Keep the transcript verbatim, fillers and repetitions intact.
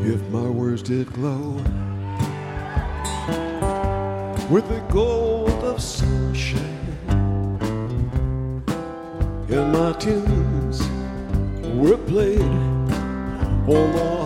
if my words did glow with the gold of sunshine, and my tunes were played on the